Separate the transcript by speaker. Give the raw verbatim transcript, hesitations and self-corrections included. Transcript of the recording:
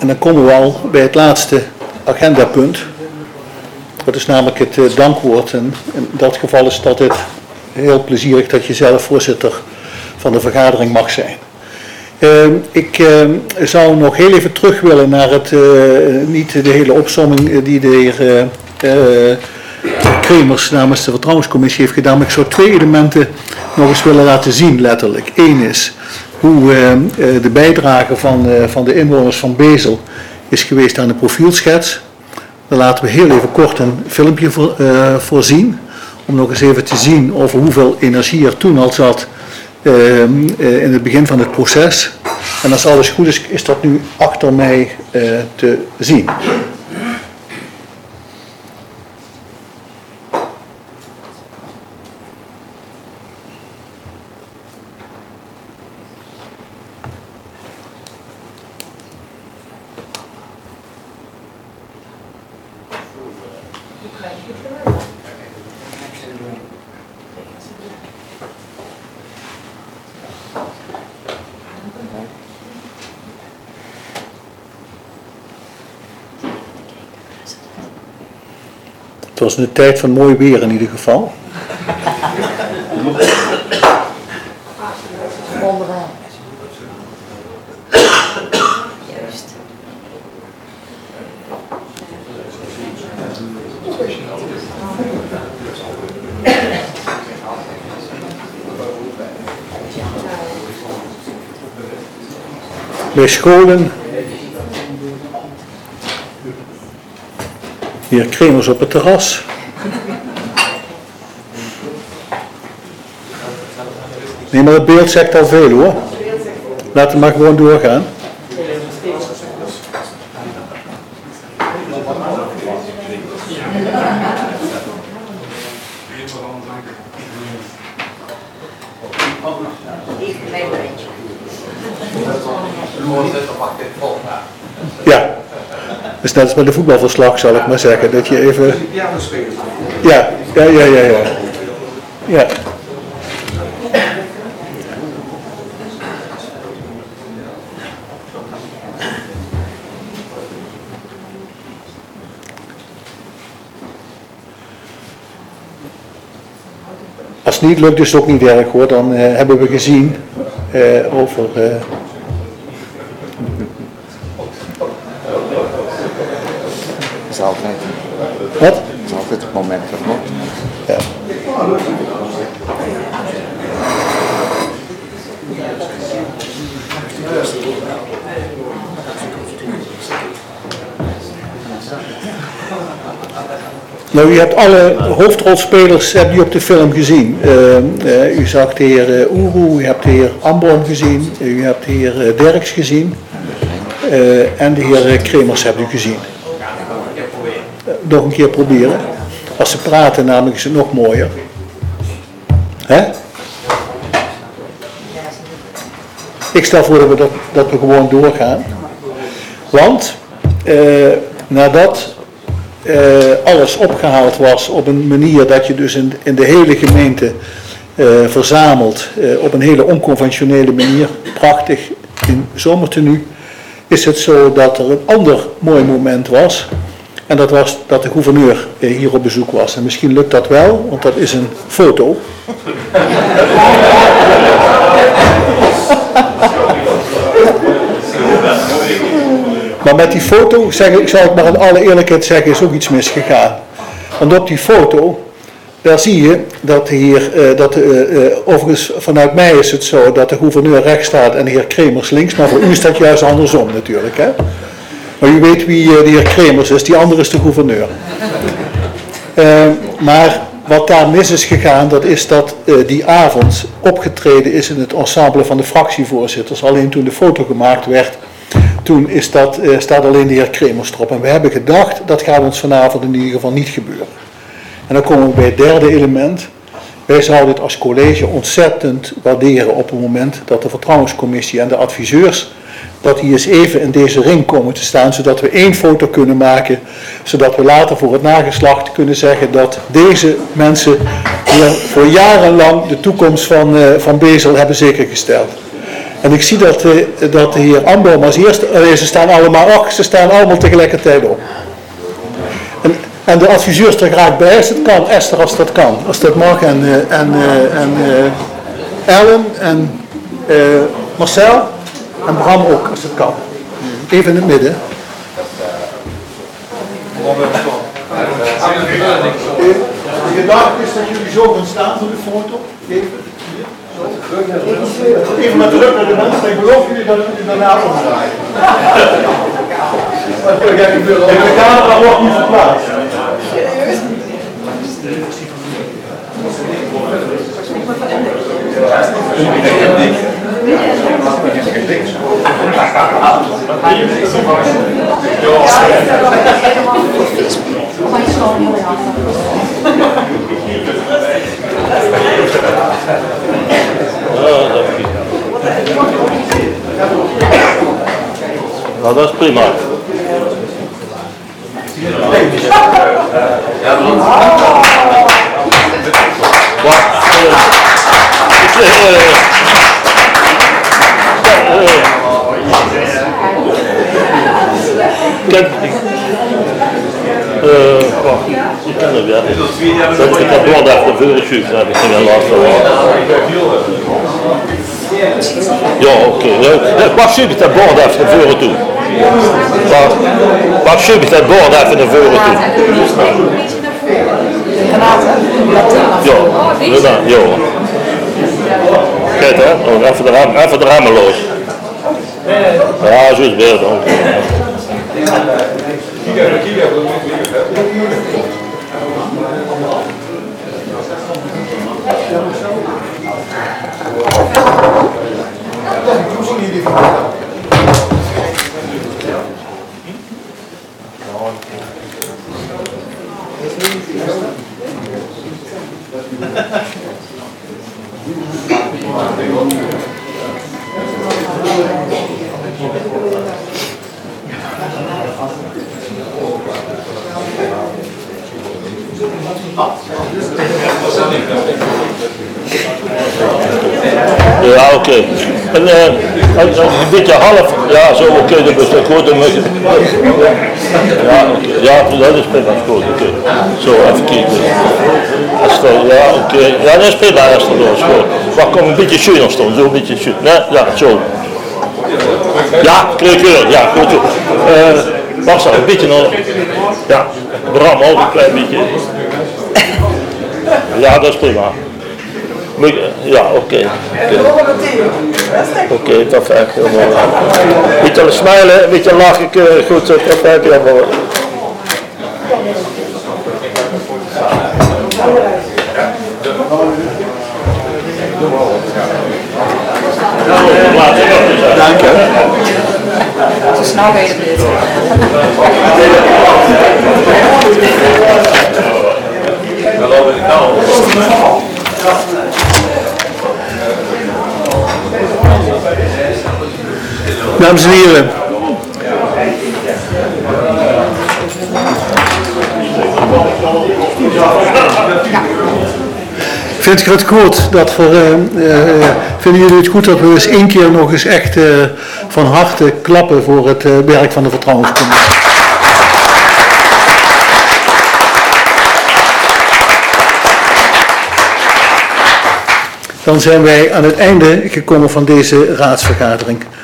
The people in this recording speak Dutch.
Speaker 1: En dan komen we al bij het laatste agendapunt. Dat is namelijk het uh, dankwoord. En in dat geval is het altijd heel plezierig dat je zelf voorzitter van de vergadering mag zijn. Uh, ik uh, zou nog heel even terug willen naar het, uh, niet de hele opsomming die de heer uh, uh, Kremers namens de vertrouwenscommissie heeft gedaan, maar ik zou twee elementen nog eens willen laten zien, letterlijk. Eén is hoe uh, uh, de bijdrage van, uh, van de inwoners van Bezel is geweest aan de profielschets. Daar laten we heel even kort een filmpje voor, uh, voorzien, om nog eens even te zien over hoeveel energie er toen al zat uh, uh, in het begin van het proces. En als alles goed is, is dat nu achter mij uh, te zien. Het was een tijd van mooi weer in ieder geval.
Speaker 2: Onderaan. Juist.
Speaker 1: Bij scholen. De heer Kremers op het terras. Nee, maar het beeld zegt al veel hoor. Laten we maar gewoon doorgaan. Ja. Dus net als met de voetbalverslag zal ik maar zeggen, dat je even... Ja, ja, ja, ja, ja. Ja. Als het niet lukt is het ook niet erg hoor, dan uh, hebben we gezien uh, over... Uh,
Speaker 3: Dat is altijd.
Speaker 1: Wat?
Speaker 3: Dat is altijd het moment ervoor.
Speaker 1: Ja. Nou, u hebt alle hoofdrolspelers hebt u op de film gezien. Uh, uh, u zag de heer uh, Oeroe, u hebt de heer Ambron gezien, u hebt de heer uh, Derks gezien uh, en de heer uh, Kremers hebt u gezien. Uh, nog een keer proberen. Als ze praten namelijk is het nog mooier. Hè? Ik stel voor dat we, dat, dat we gewoon doorgaan. Want uh, nadat uh, alles opgehaald was op een manier dat je dus in, in de hele gemeente uh, verzamelt, uh, op een hele onconventionele manier, prachtig in zomertenue, is het zo dat er een ander mooi moment was. En dat was dat de gouverneur uh, hier op bezoek was. En misschien lukt dat wel, want dat is een foto. Maar met die foto, zeg, ik zal het maar in alle eerlijkheid zeggen, is ook iets misgegaan. Want op die foto, daar zie je dat de heer, uh, dat de, uh, overigens vanuit mij is het zo dat de gouverneur rechts staat en de heer Kremers links, maar voor u is dat juist andersom natuurlijk. Hè? Maar u weet wie uh, de heer Kremers is, die andere is de gouverneur. Uh, maar wat daar mis is gegaan, dat is dat uh, die avond opgetreden is in het ensemble van de fractievoorzitters. Alleen toen de foto gemaakt werd, toen is dat, uh, staat alleen de heer Kremers erop. En we hebben gedacht, dat gaat ons vanavond in ieder geval niet gebeuren. En dan komen we bij het derde element. Wij zouden het als college ontzettend waarderen op het moment dat de vertrouwenscommissie en de adviseurs, dat die eens even in deze ring komen te staan, zodat we één foto kunnen maken, zodat we later voor het nageslacht kunnen zeggen dat deze mensen hier voor jarenlang de toekomst van, uh, van Bezel hebben zekergesteld. En ik zie dat, uh, dat de heer Amboom als eerste, uh, ze staan allemaal, ach, ze staan allemaal tegelijkertijd op. En, en de adviseurs er graag bij, als het kan, Esther als dat kan, als dat mag, en, uh, en, uh, en uh, Ellen en uh, Marcel en Bram ook, als het kan. Even in het midden. De gedachte is dat jullie zo gaan staan voor de foto. Even. Even met druk naar de mensen, ik beloof jullie dat jullie daarna omdraaien. De camera wordt niet verplaatst.
Speaker 2: Nou, dat is prima. Wat? Kijk, wacht, ik ken het weer. Dat ik heb door dat de vuurtje, dat heb ik niet laten horen. Ja, oké. Pas subit het bord even naar voren toe. Pas subit het bord even naar voren toe. Ja, ja, ja. Kijk hè, oh, even, de ram, even de remmen los. Ja, zo is het weer dan. Ja, oké. Okay. En uh, een beetje half, ja, zo oké, okay, dat is goed. Dan moet je, ja, okay. Ja, dat is prima, goed, oké. Okay. Zo, even kijken. Esther, ja, oké. Okay. Ja, dat is prima, Esther, dat is goed. Wacht, kom een beetje schöner staan, zo een beetje schön. Nee, ja, zo. Ja, kleur, ja, goed. Uh, wacht zo, een beetje nog. Ja, Bram ook een klein beetje. Ja, dat is prima. Ja, oké. Okay. Oké, okay, perfect. Een beetje smijlen, een beetje lachen, goed, perfect. Helemaal.
Speaker 1: Dank je.
Speaker 4: Zo snel ben je het niet.
Speaker 1: Dames en heren, vind je het goed dat we, uh, uh, vinden jullie het goed dat we eens één keer nog eens echt uh, van harte klappen voor het uh, werk van de Vertrouwenscommissie? Dan zijn wij aan het einde gekomen van deze raadsvergadering.